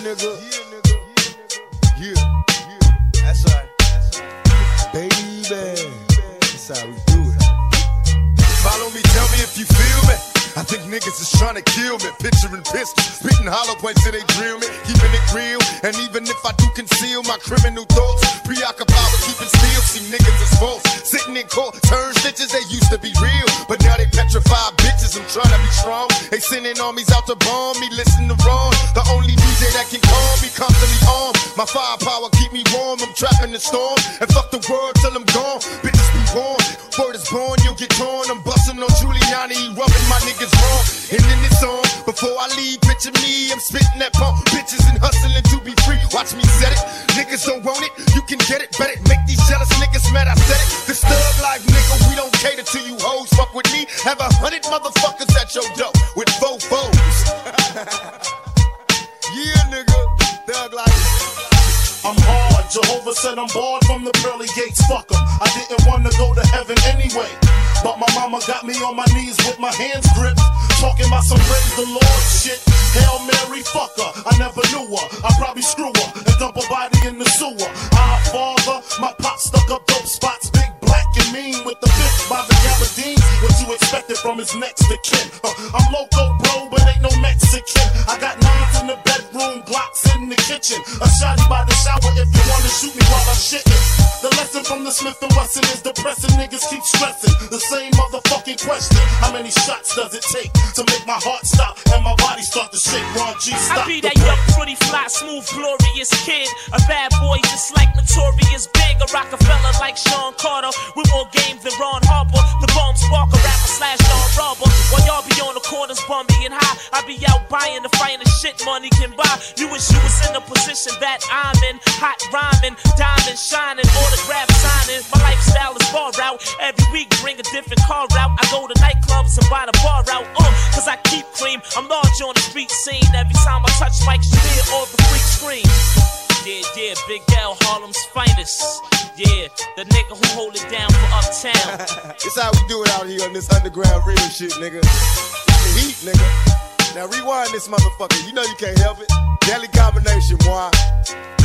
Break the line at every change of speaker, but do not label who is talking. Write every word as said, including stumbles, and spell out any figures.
nigga. Yeah, yeah. That's right. That's right. Baby, that's how we do it. Follow me, tell me if you feel me. I think niggas is trying to kill me. Picturing pistols, spitting hollow points till they drill me. Keeping it real, and even if I do conceal my criminal thoughts, preoccupied with keeping still. See niggas is false, sitting in court, turn snitches. They used to be real, but now they petrified bitches. I'm trying to be strong. They sending armies out to bomb me. Listen to wrong. The only D J that can calm me, constantly armed. My firepower keep me warm. I'm trapping the storm, and fuck the world till I'm gone. Bitches be born, word is born, you'll get torn. I'm busting on Giuliani, he rubbing my niggas wrong. And then it's on, before I leave, picture me, I'm spitting that pump, bitches and hustling to be free. Watch me set it, niggas don't want it, you can get it, bet it. Make these jealous niggas mad, I said it. This thug life, nigga, we don't cater to you hoes. Fuck with me, have a hundred motherfuckers at your door with four foes. Yeah, nigga, thug life.
I'm hard, Jehovah said I'm barred from the pearly gates, fuck 'em. I didn't wanna go to heaven anyway, but my mama got me on my knees with my hands gripped, talking about some praise the Lord shit. Hail Mary, fuck her, I never knew her. I probably screw her and dump her body in the sewer. Our father, my pop stuck up dope spots, big black and mean with the fifth by the gabardines. What you expected from his next to kin? Uh, I'm loco, bro, but ain't no Mexican. I got nines in the bedroom, Glocks in the kitchen, a shotty by the shower if you wanna shoot me while I'm shitting. The lesson from the Smith and Wesson is depressing. Niggas keep stressing the same motherfucking question. How many shots does it take to make my heart stop and my body start to shake? Ron G, stop.
I be that young, pretty, fly, smooth, glorious kid. A bad boy just like Notorious Big. A Rockefeller like Sean Carter. With more game than Ron Harper. The bomb sparker, rapper slash Don Robber. While y'all be on the corners bumpy and high, I be out buying the fire and shit money can buy. You wish you was in the position that I'm in. Hot rhyming, diamond shining, autograph signing. My lifestyle is far out. Every week bring a different car out. I go to nightclubs and buy the bar out. Uh, Cause I keep cream. I'm large on the street scene. Every time I touch mics, you hear all the freaks scream. Yeah, yeah, Big L, Harlem's finest. Yeah, the nigga who hold it down for Uptown.
It's how we do it out here on this underground real shit, nigga. It's the heat, nigga. Now rewind this motherfucker. You know you can't help it. Deadly combination, boy.